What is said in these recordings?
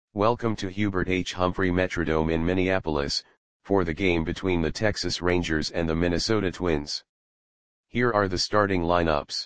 Welcome to Hubert H. Humphrey Metrodome in Minneapolis, for the game between the Texas Rangers and the Minnesota Twins. Here are the starting lineups.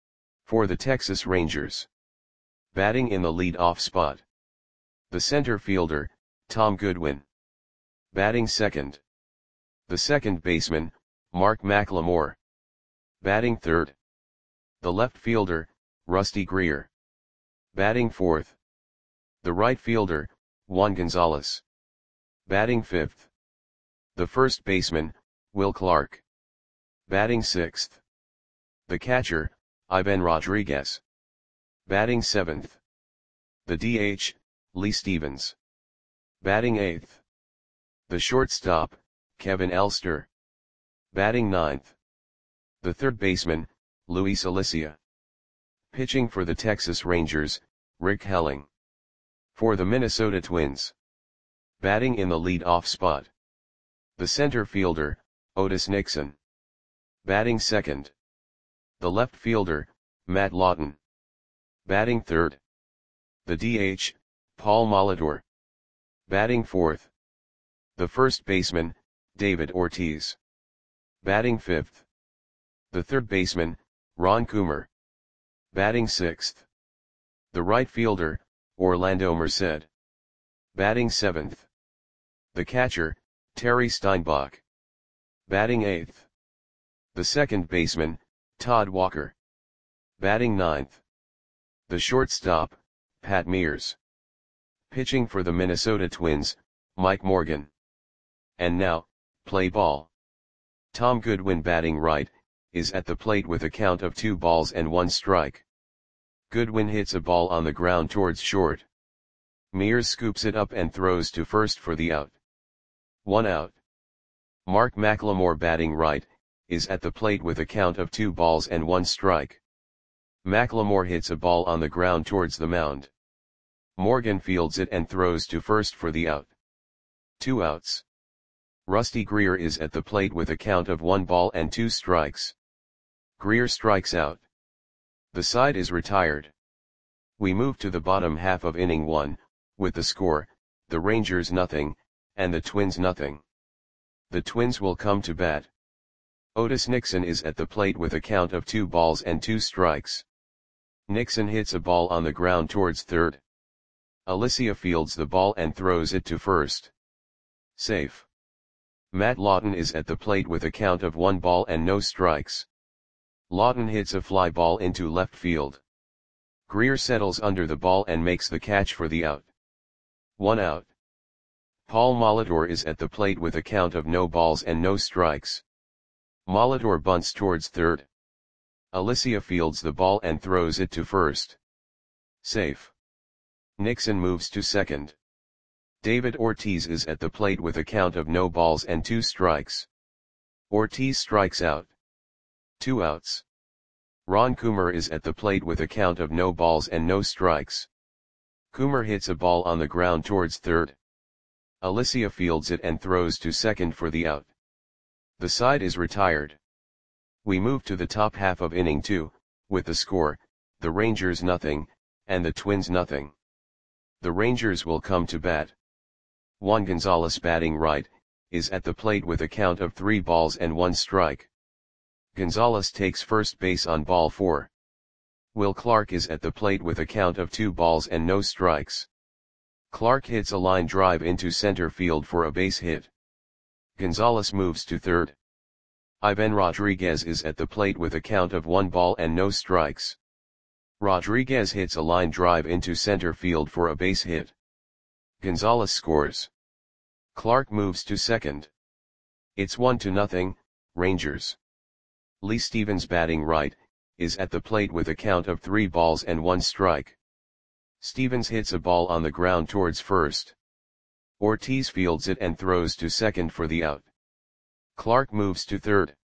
For the Texas Rangers. Batting in the lead-off spot. The center fielder, Tom Goodwin. Batting second. The second baseman, Mark McLemore. Batting third. The left fielder, Rusty Greer. Batting fourth. The right fielder, Juan Gonzalez. Batting fifth. The first baseman, Will Clark. Batting sixth. The catcher, Ivan Rodriguez. Batting seventh. The DH, Lee Stevens. Batting eighth. The shortstop, Kevin Elster. Batting ninth. The third baseman, Luis Alicia. Pitching for the Texas Rangers, Rick Helling. For the Minnesota Twins. Batting in the lead-off spot. The center fielder, Otis Nixon. Batting second. The left fielder, Matt Lawton. Batting third. The DH, Paul Molitor. Batting fourth. The first baseman, David Ortiz. Batting fifth. The third baseman, Ron Coomer. Batting sixth. The right fielder, Orlando Merced. Batting seventh. The catcher, Terry Steinbach. Batting eighth. The second baseman, Todd Walker. Batting ninth. The shortstop, Pat Mears. Pitching for the Minnesota Twins, Mike Morgan. And now, play ball. Tom Goodwin batting right, is at the plate with a count of 2 balls and 1 strike. Goodwin hits a ball on the ground towards short. Mears scoops it up and throws to first for the out. 1 out. Mark McLemore batting right, is at the plate with a count of 2 balls and 1 strike. McLemore hits a ball on the ground towards the mound. Morgan fields it and throws to first for the out. 2 outs. Rusty Greer is at the plate with a count of 1 ball and 2 strikes. Greer strikes out. The side is retired. We move to the bottom half of inning 1, with the score, the Rangers nothing, and the Twins nothing. The Twins will come to bat. Otis Nixon is at the plate with a count of 2 balls and 2 strikes. Nixon hits a ball on the ground towards third. Alicia fields the ball and throws it to first. Safe. Matt Lawton is at the plate with a count of 1 ball and no strikes. Lawton hits a fly ball into left field. Greer settles under the ball and makes the catch for the out. 1 out. Paul Molitor is at the plate with a count of no balls and no strikes. Molitor bunts towards third. Alicia fields the ball and throws it to first. Safe. Nixon moves to second. David Ortiz is at the plate with a count of no balls and 2 strikes. Ortiz strikes out. 2 outs. Ron Coomer is at the plate with a count of no balls and no strikes. Coomer hits a ball on the ground towards third. Alicia fields it and throws to second for the out. The side is retired. We move to the top half of inning 2, with the score, the Rangers nothing, and the Twins nothing. The Rangers will come to bat. Juan Gonzalez batting right, is at the plate with a count of 3 balls and 1 strike. Gonzalez takes first base on ball 4. Will Clark is at the plate with a count of 2 balls and no strikes. Clark hits a line drive into center field for a base hit. Gonzalez moves to third. Ivan Rodriguez is at the plate with a count of 1 ball and no strikes. Rodriguez hits a line drive into center field for a base hit. Gonzalez scores. Clark moves to second. It's 1-0, Rangers. Lee Stevens batting right, is at the plate with a count of 3 balls and 1 strike. Stevens hits a ball on the ground towards first. Ortiz fields it and throws to second for the out. Clark moves to third.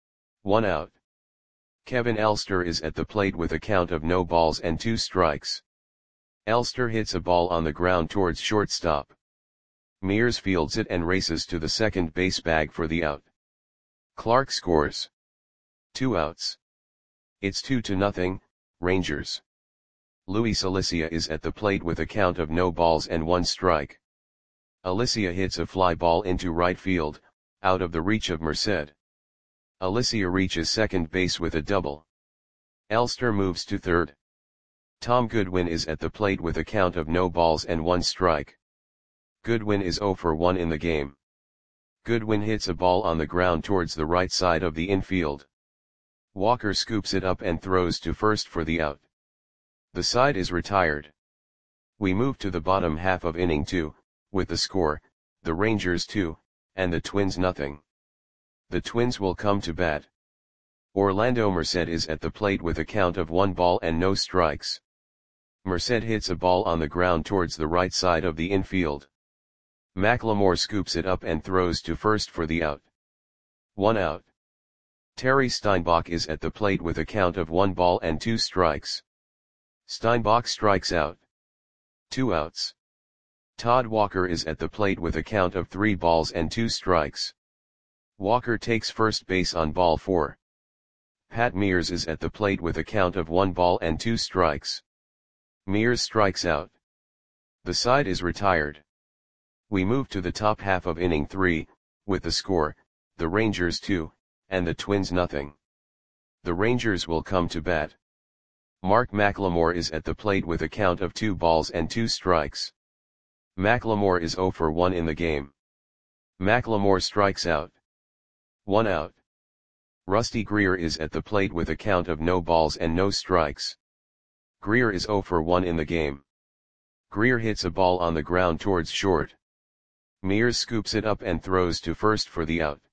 1 out. Kevin Elster is at the plate with a count of no balls and 2 strikes. Elster hits a ball on the ground towards shortstop. Mears fields it and races to the second base bag for the out. Clark scores. 2 outs. It's 2-0, Rangers. Luis Alicia is at the plate with a count of no balls and 1 strike. Alicia hits a fly ball into right field, out of the reach of Merced. Alicia reaches second base with a double. Elster moves to third. Tom Goodwin is at the plate with a count of no balls and 1 strike. Goodwin is 0 for 1 in the game. Goodwin hits a ball on the ground towards the right side of the infield. Walker scoops it up and throws to first for the out. The side is retired. We move to the bottom half of inning 2, with the score, the Rangers 2, and the Twins nothing. The Twins will come to bat. Orlando Merced is at the plate with a count of 1 ball and no strikes. Merced hits a ball on the ground towards the right side of the infield. McLemore scoops it up and throws to first for the out. 1 out. Terry Steinbach is at the plate with a count of 1 ball and 2 strikes. Steinbach strikes out. 2 outs. Todd Walker is at the plate with a count of 3 balls and 2 strikes. Walker takes first base on ball 4. Pat Mears is at the plate with a count of 1 ball and 2 strikes. Mears strikes out. The side is retired. We move to the top half of inning 3, with the score, the Rangers 2, and the Twins nothing. The Rangers will come to bat. Mark McLemore is at the plate with a count of 2 balls and 2 strikes. McLemore is 0 for 1 in the game. McLemore strikes out. 1 out. Rusty Greer is at the plate with a count of no balls and no strikes. Greer is 0 for 1 in the game. Greer hits a ball on the ground towards short. Mears scoops it up and throws to first for the out.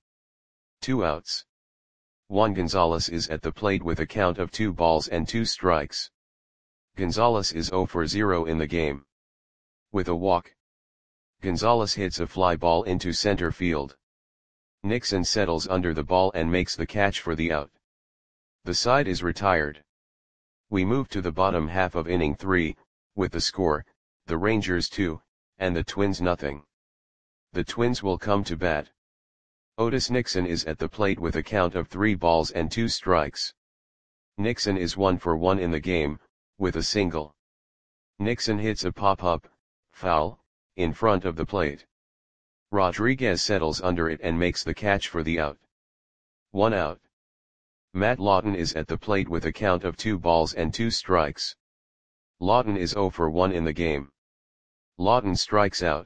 2 outs. Juan Gonzalez is at the plate with a count of 2 balls and 2 strikes. Gonzalez is 0 for 0 in the game. With a walk, Gonzalez hits a fly ball into center field. Nixon settles under the ball and makes the catch for the out. The side is retired. We move to the bottom half of inning 3, with the score, the Rangers 2, and the Twins nothing. The Twins will come to bat. Otis Nixon is at the plate with a count of 3 balls and 2 strikes. Nixon is 1 for 1 in the game, with a single. Nixon hits a pop-up, foul, in front of the plate. Rodriguez settles under it and makes the catch for the out. 1 out. Matt Lawton is at the plate with a count of 2 balls and 2 strikes. Lawton is 0 for 1 in the game. Lawton strikes out.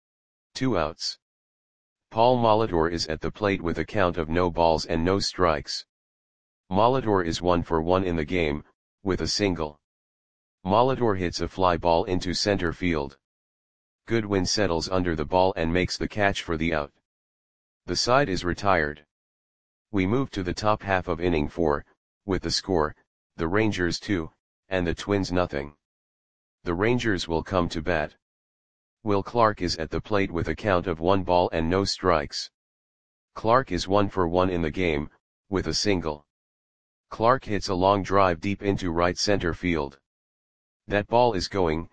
2 outs. Paul Molitor is at the plate with a count of no balls and no strikes. Molitor is 1 for 1 in the game, with a single. Molitor hits a fly ball into center field. Goodwin settles under the ball and makes the catch for the out. The side is retired. We move to the top half of inning 4, with the score, the Rangers 2, and the Twins nothing. The Rangers will come to bat. Will Clark is at the plate with a count of 1 ball and no strikes. Clark is 1 for 1 in the game, with a single. Clark hits a long drive deep into right center field. That ball is going,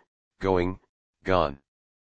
gone.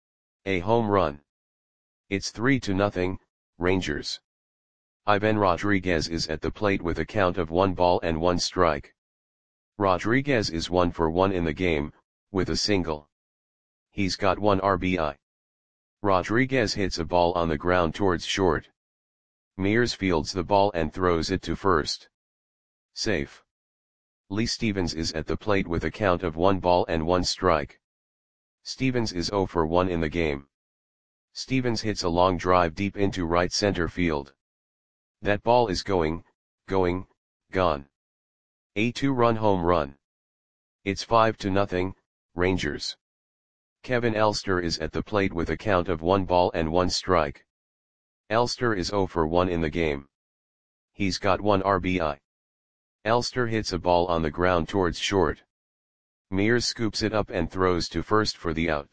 A home run. It's 3-0, Rangers. Ivan Rodriguez is at the plate with a count of 1 ball and 1 strike. Rodriguez is 1 for 1 in the game, with a single. He's got 1 RBI. Rodriguez hits a ball on the ground towards short. Mears fields the ball and throws it to first. Safe. Lee Stevens is at the plate with a count of 1 ball and 1 strike. Stevens is 0 for 1 in the game. Stevens hits a long drive deep into right center field. That ball is going, gone. A 2-run home run. It's 5-0, Rangers. Kevin Elster is at the plate with a count of 1 ball and 1 strike. Elster is 0 for 1 in the game. He's got 1 RBI. Elster hits a ball on the ground towards short. Mears scoops it up and throws to first for the out.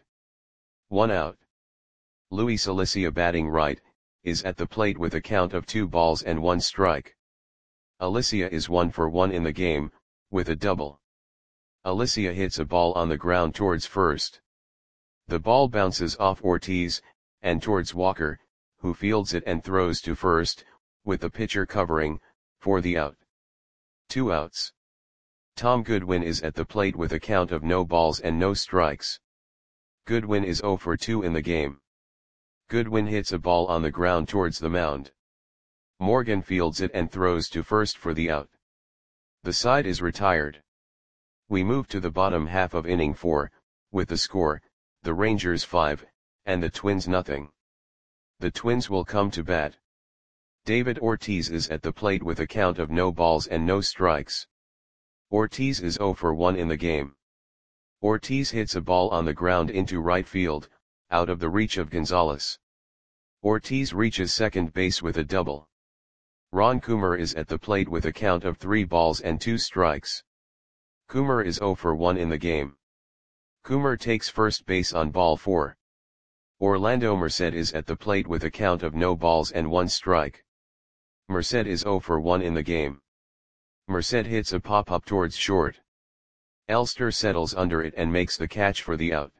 1 out. Luis Alicia batting right, is at the plate with a count of 2 balls and 1 strike. Alicia is 1 for 1 in the game, with a double. Alicia hits a ball on the ground towards first. The ball bounces off Ortiz, and towards Walker, who fields it and throws to first, with the pitcher covering, for the out. 2 outs. Tom Goodwin is at the plate with a count of no balls and no strikes. Goodwin is 0 for 2 in the game. Goodwin hits a ball on the ground towards the mound. Morgan fields it and throws to first for the out. The side is retired. We move to the bottom half of inning 4, with the score, the Rangers 5, and the Twins nothing. The Twins will come to bat. David Ortiz is at the plate with a count of no balls and no strikes. Ortiz is 0 for 1 in the game. Ortiz hits a ball on the ground into right field, out of the reach of Gonzalez. Ortiz reaches second base with a double. Ron Coomer is at the plate with a count of 3 balls and 2 strikes. Coomer is 0 for 1 in the game. Coomer takes first base on ball 4. Orlando Merced is at the plate with a count of no balls and 1 strike. Merced is 0 for 1 in the game. Merced hits a pop-up towards short. Elster settles under it and makes the catch for the out.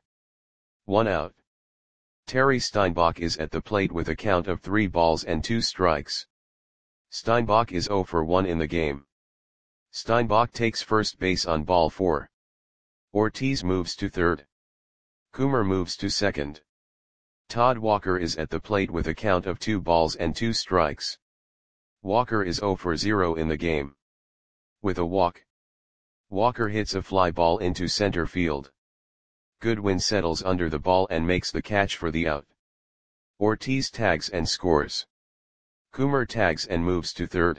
1 out. Terry Steinbach is at the plate with a count of 3 balls and 2 strikes. Steinbach is 0 for 1 in the game. Steinbach takes first base on ball 4. Ortiz moves to third. Coomer moves to second. Todd Walker is at the plate with a count of 2 balls and 2 strikes. Walker is 0 for 0 in the game. With a walk, Walker hits a fly ball into center field. Goodwin settles under the ball and makes the catch for the out. Ortiz tags and scores. Coomer tags and moves to third.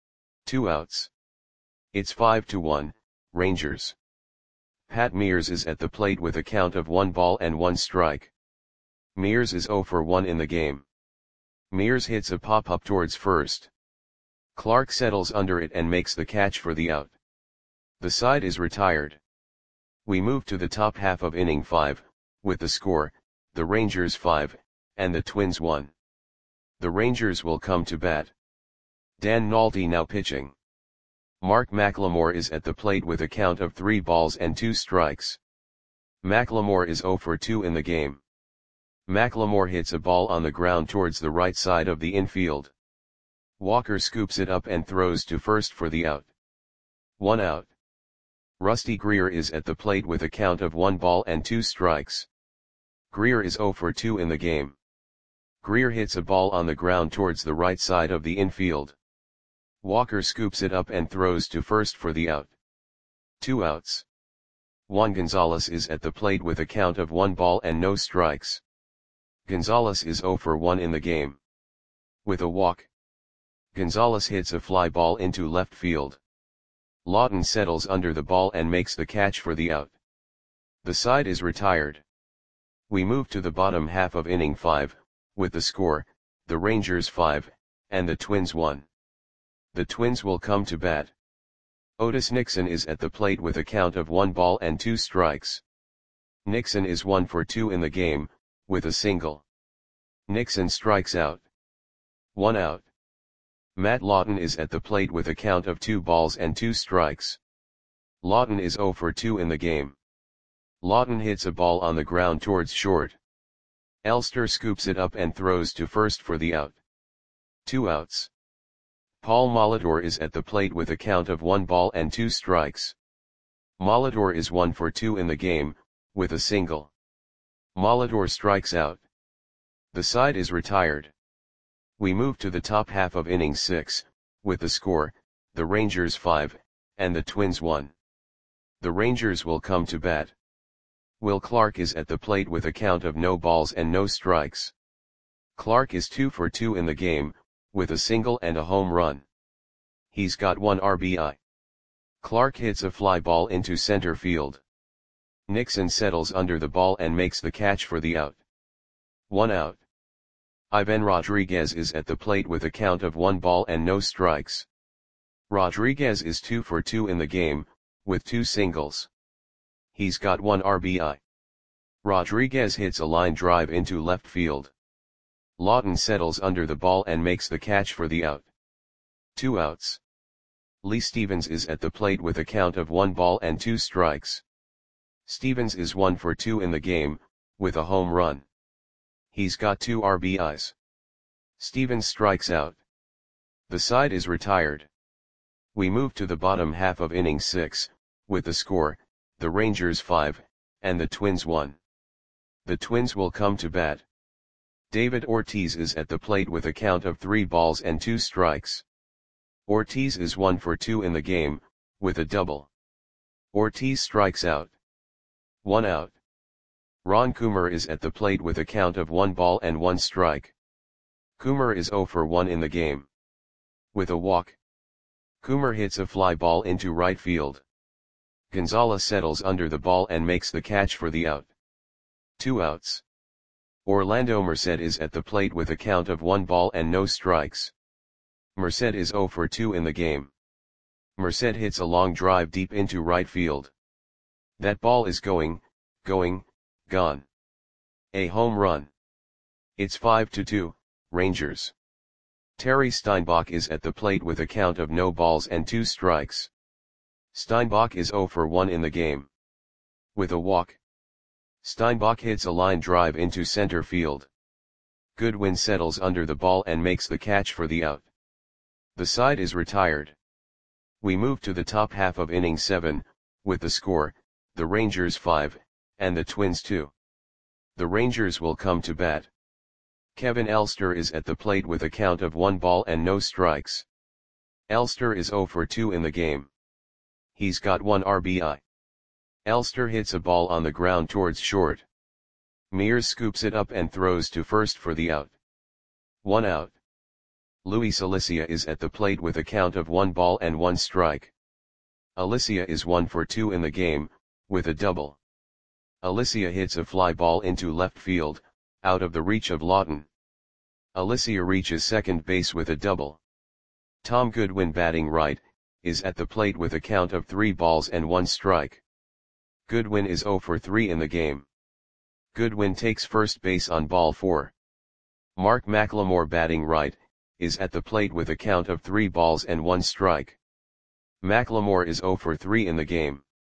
2 outs. It's 5-1, Rangers. Pat Mears is at the plate with a count of 1 ball and 1 strike. Mears is 0 for 1 in the game. Mears hits a pop-up towards first. Clark settles under it and makes the catch for the out. The side is retired. We move to the top half of inning 5, with the score, the Rangers 5, and the Twins 1. The Rangers will come to bat. Dan Nolte now pitching. Mark McLemore is at the plate with a count of 3 balls and 2 strikes. McLemore is 0 for 2 in the game. McLemore hits a ball on the ground towards the right side of the infield. Walker scoops it up and throws to first for the out. 1 out. Rusty Greer is at the plate with a count of 1 ball and 2 strikes. Greer is 0 for 2 in the game. Greer hits a ball on the ground towards the right side of the infield. Walker scoops it up and throws to first for the out. 2 outs. Juan Gonzalez is at the plate with a count of 1 ball and no strikes. Gonzalez is 0 for 1 in the game. With a walk, Gonzalez hits a fly ball into left field. Lawton settles under the ball and makes the catch for the out. The side is retired. We move to the bottom half of inning 5, with the score, the Rangers 5, and the Twins 1. The Twins will come to bat. Otis Nixon is at the plate with a count of 1 ball and 2 strikes. Nixon is 1 for 2 in the game, with a single. Nixon strikes out. 1 out. Matt Lawton is at the plate with a count of 2 balls and 2 strikes. Lawton is 0 for 2 in the game. Lawton hits a ball on the ground towards short. Elster scoops it up and throws to first for the out. 2 outs. Paul Molitor is at the plate with a count of 1 ball and 2 strikes. Molitor is 1 for 2 in the game, with a single. Molitor strikes out. The side is retired. We move to the top half of inning 6, with the score, the Rangers 5, and the Twins 1. The Rangers will come to bat. Will Clark is at the plate with a count of no balls and no strikes. Clark is 2 for 2 in the game, with a single and a home run. He's got 1 RBI. Clark hits a fly ball into center field. Nixon settles under the ball and makes the catch for the out. 1 out. Ivan Rodriguez is at the plate with a count of 1 ball and no strikes. Rodriguez is 2 for 2 in the game, with 2 singles. He's got 1 RBI. Rodriguez hits a line drive into left field. Lawton settles under the ball and makes the catch for the out. 2 outs. Lee Stevens is at the plate with a count of 1 ball and 2 strikes. Stevens is 1 for 2 in the game, with a home run. He's got 2 RBIs. Stevens strikes out. The side is retired. We move to the bottom half of inning 6, with the score, the Rangers 5, and the Twins 1. The Twins will come to bat. David Ortiz is at the plate with a count of 3 balls and 2 strikes. Ortiz is 1 for 2 in the game, with a double. Ortiz strikes out. 1 out. Ron Coomer is at the plate with a count of 1 ball and 1 strike. Coomer is 0 for 1 in the game. With a walk. Coomer hits a fly ball into right field. Gonzalez settles under the ball and makes the catch for the out. 2 outs. Orlando Merced is at the plate with a count of 1 ball and no strikes. Merced is 0 for 2 in the game. Merced hits a long drive deep into right field. That ball is going, gone. A home run. It's 5-2, Rangers. Terry Steinbach is at the plate with a count of no balls and 2 strikes. Steinbach is 0 for 1 in the game. With a walk. Steinbach hits a line drive into center field. Goodwin settles under the ball and makes the catch for the out. The side is retired. We move to the top half of inning 7, with the score, the Rangers 5, and the Twins 2. The Rangers will come to bat. Kevin Elster is at the plate with a count of 1 ball and no strikes. Elster is 0 for 2 in the game. He's got 1 RBI. Elster hits a ball on the ground towards short. Mears scoops it up and throws to first for the out. 1 out. Luis Alicia is at the plate with a count of 1 ball and 1 strike. Alicia is 1 for 2 in the game, with a double. Alicia hits a fly ball into left field, out of the reach of Lawton. Alicia reaches second base with a double. Tom Goodwin, batting right, is at the plate with a count of 3 balls and 1 strike. Goodwin is 0 for 3 in the game. Goodwin takes first base on ball 4. Mark McLemore, batting right, is at the plate with a count of 3 balls and 1 strike. McLemore is 0 for 3 in the game.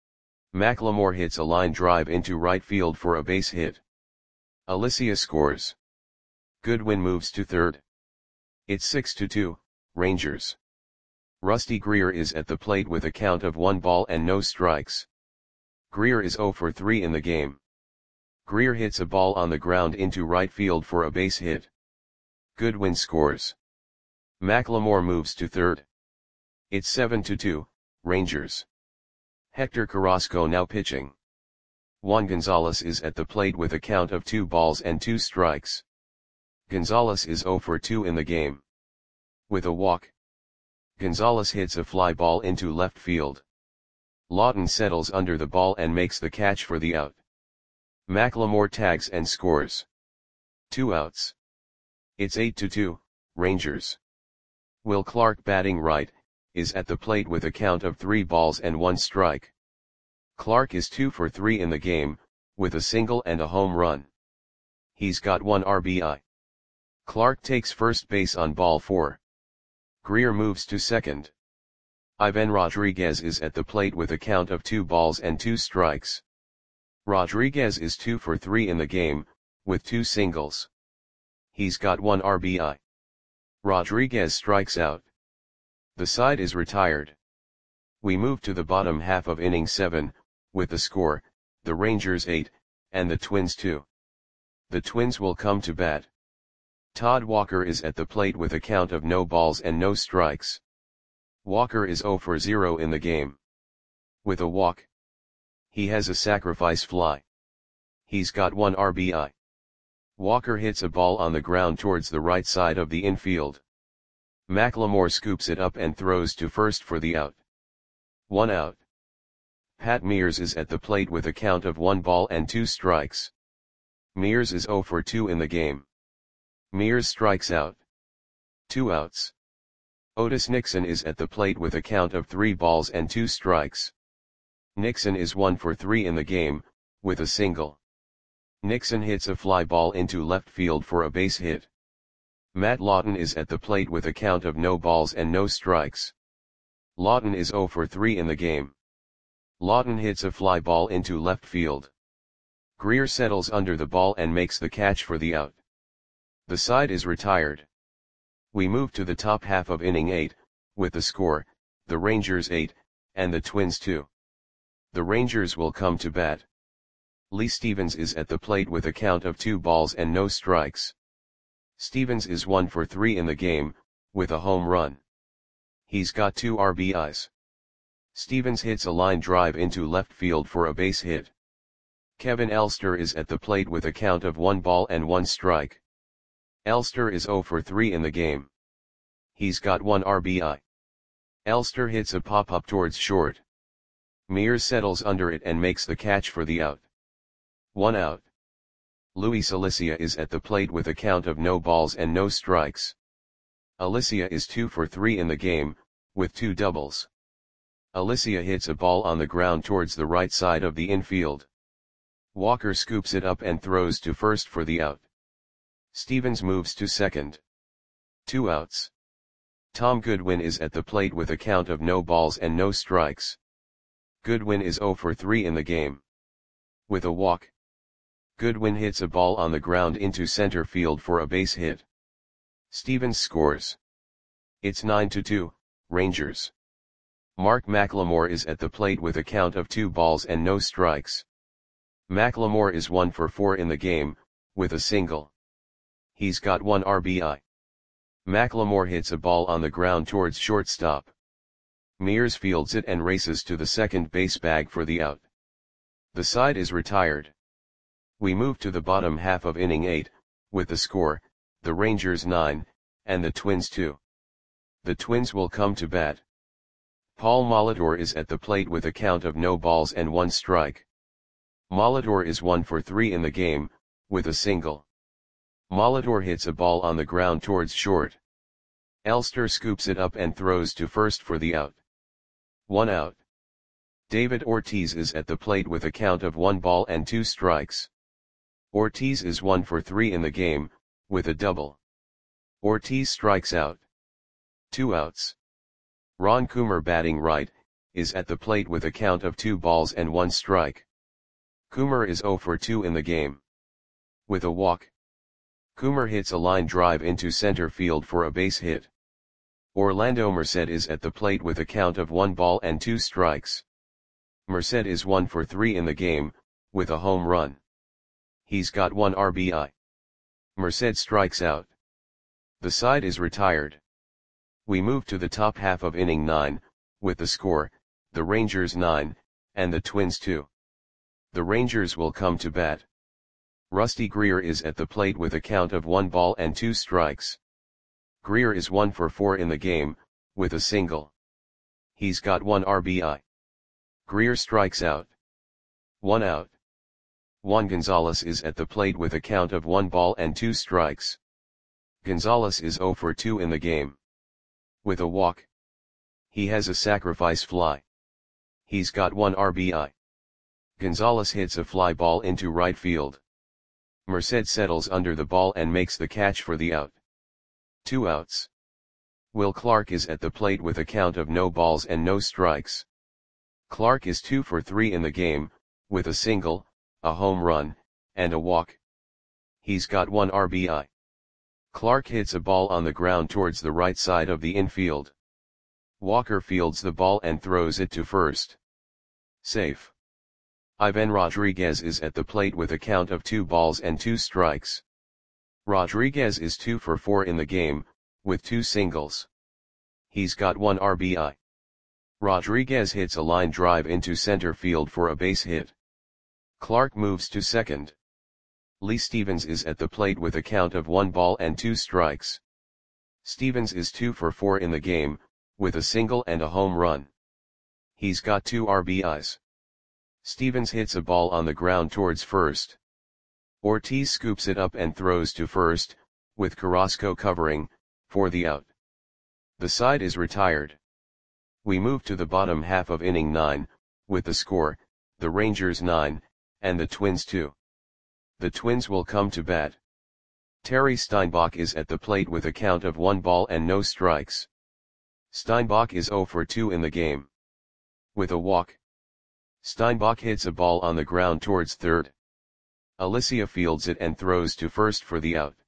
McLemore hits a line drive into right field for a base hit. Alicia scores. Goodwin moves to third. It's 6-2, Rangers. Rusty Greer is at the plate with a count of 1 ball and no strikes. Greer is 0 for 3 in the game. Greer hits a ball on the ground into right field for a base hit. Goodwin scores. McLemore moves to third. It's 7-2, Rangers. Hector Carrasco now pitching. Juan Gonzalez is at the plate with a count of 2 balls and 2 strikes. Gonzalez is 0 for 2 in the game. With a walk. Gonzalez hits a fly ball into left field. Lawton settles under the ball and makes the catch for the out. McLemore tags and scores. 2 outs. It's 8-2, Rangers. Will Clark, batting right, is at the plate with a count of 3 balls and 1 strike. Clark is 2 for 3 in the game, with a single and a home run. He's got 1 RBI. Clark takes first base on ball 4. Greer moves to second. Ivan Rodriguez is at the plate with a count of 2 balls and 2 strikes. Rodriguez is 2 for 3 in the game, with 2 singles. He's got 1 RBI. Rodriguez strikes out. The side is retired. We move to the bottom half of inning 7, with the score, the Rangers 8, and the Twins 2. The Twins will come to bat. Todd Walker is at the plate with a count of no balls and no strikes. Walker is 0 for 0 in the game. With a walk. He has a sacrifice fly. He's got 1 RBI. Walker hits a ball on the ground towards the right side of the infield. McLemore scoops it up and throws to first for the out. 1 out. Pat Mears is at the plate with a count of 1 ball and 2 strikes. Mears is 0 for 2 in the game. Mears strikes out. 2 outs. Otis Nixon is at the plate with a count of 3 balls and 2 strikes. Nixon is 1 for 3 in the game, with a single. Nixon hits a fly ball into left field for a base hit. Matt Lawton is at the plate with a count of no balls and no strikes. Lawton is 0 for 3 in the game. Lawton hits a fly ball into left field. Greer settles under the ball and makes the catch for the out. The side is retired. We move to the top half of inning 8, with the score, the Rangers 8, and the Twins 2. The Rangers will come to bat. Lee Stevens is at the plate with a count of 2 balls and no strikes. Stevens is 1 for 3 in the game, with a home run. He's got 2 RBIs. Stevens hits a line drive into left field for a base hit. Kevin Elster is at the plate with a count of 1 ball and 1 strike. Elster is 0 for 3 in the game. He's got 1 RBI. Elster hits a pop-up towards short. Mears settles under it and makes the catch for the out. 1 out. Luis Alicia is at the plate with a count of no balls and no strikes. Alicia is 2 for 3 in the game, with 2 doubles. Alicia hits a ball on the ground towards the right side of the infield. Walker scoops it up and throws to first for the out. Stevens moves to second. 2 outs. Tom Goodwin is at the plate with a count of no balls and no strikes. Goodwin is 0 for 3 in the game. With a walk. Goodwin hits a ball on the ground into center field for a base hit. Stevens scores. It's 9-2, Rangers. Mark McLemore is at the plate with a count of 2 balls and no strikes. McLemore is 1 for 4 in the game, with a single. He's got 1 RBI. McLemore hits a ball on the ground towards shortstop. Mears fields it and races to the second base bag for the out. The side is retired. We move to the bottom half of inning 8, with the score, the Rangers 9, and the Twins 2. The Twins will come to bat. Paul Molitor is at the plate with a count of no balls and 1 strike. Molitor is 1 for 3 in the game, with a single. Molitor hits a ball on the ground towards short. Elster scoops it up and throws to first for the out. 1 out. David Ortiz is at the plate with a count of 1 ball and 2 strikes. Ortiz is 1 for 3 in the game, with a double. Ortiz strikes out. 2 outs. Ron Coomer, batting right, is at the plate with a count of 2 balls and 1 strike. Coomer is 0 for 2 in the game. With a walk. Coomer hits a line drive into center field for a base hit. Orlando Merced is at the plate with a count of 1 ball and 2 strikes. Merced is 1 for 3 in the game, with a home run. He's got 1 RBI. Merced strikes out. The side is retired. We move to the top half of inning 9, with the score, the Rangers 9, and the Twins 2. The Rangers will come to bat. Rusty Greer is at the plate with a count of 1 ball and 2 strikes. Greer is 1 for 4 in the game, with a single. He's got 1 RBI. Greer strikes out. 1 out. Juan Gonzalez is at the plate with a count of 1 ball and 2 strikes. Gonzalez is 0 for 2 in the game. With a walk. He has a sacrifice fly. He's got 1 RBI. Gonzalez hits a fly ball into right field. Merced settles under the ball and makes the catch for the out. 2 outs. Will Clark is at the plate with a count of no balls and no strikes. Clark is 2 for 3 in the game, with a single, a home run, and a walk. He's got 1 RBI. Clark hits a ball on the ground towards the right side of the infield. Walker fields the ball and throws it to first. Safe. Ivan Rodriguez is at the plate with a count of 2 balls and 2 strikes. Rodriguez is 2 for 4 in the game, with 2 singles. He's got 1 RBI. Rodriguez hits a line drive into center field for a base hit. Clark moves to second. Lee Stevens is at the plate with a count of 1 ball and 2 strikes. Stevens is 2 for 4 in the game, with a single and a home run. He's got 2 RBIs. Stevens hits a ball on the ground towards first. Ortiz scoops it up and throws to first, with Carrasco covering, for the out. The side is retired. We move to the bottom half of inning 9, with the score, the Rangers 9, and the Twins 2. The Twins will come to bat. Terry Steinbach is at the plate with a count of 1 ball and no strikes. Steinbach is 0 for 2 in the game. With a walk. Steinbach hits a ball on the ground towards third. Alicia fields it and throws to first for the out.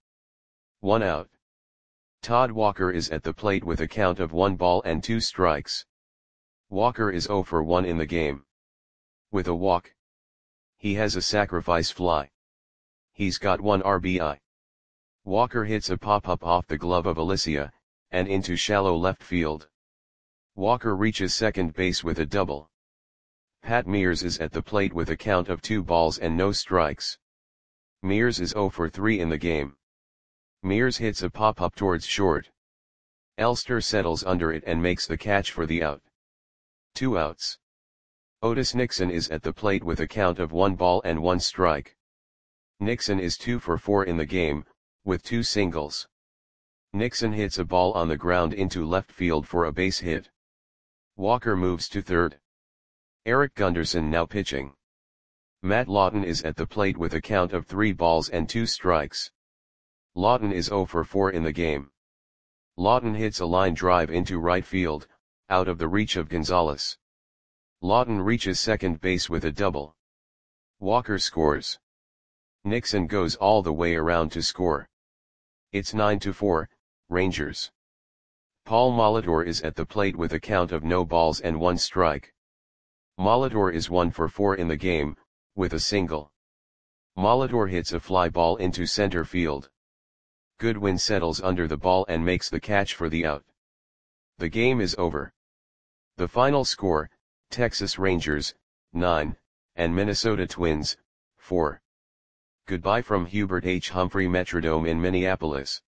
1 out. Todd Walker is at the plate with a count of 1 ball and 2 strikes. Walker is 0 for 1 in the game. with a walk. He has a sacrifice fly. He's got 1 RBI. Walker hits a pop-up off the glove of Alicia, and into shallow left field. Walker reaches second base with a double. Pat Mears is at the plate with a count of 2 balls and no strikes. Mears is 0 for 3 in the game. Mears hits a pop-up towards short. Elster settles under it and makes the catch for the out. 2 outs. Otis Nixon is at the plate with a count of 1 ball and 1 strike. Nixon is 2 for 4 in the game, with 2 singles. Nixon hits a ball on the ground into left field for a base hit. Walker moves to third. Eric Gunderson now pitching. Matt Lawton is at the plate with a count of 3 balls and 2 strikes. Lawton is 0 for 4 in the game. Lawton hits a line drive into right field, out of the reach of Gonzalez. Lawton reaches second base with a double. Walker scores. Nixon goes all the way around to score. It's 9-4, Rangers. Paul Molitor is at the plate with a count of no balls and 1 strike. Molitor is 1 for 4 in the game, with a single. Molitor hits a fly ball into center field. Goodwin settles under the ball and makes the catch for the out. The game is over. The final score, Texas Rangers, 9, and Minnesota Twins, 4. Goodbye from Hubert H. Humphrey Metrodome in Minneapolis.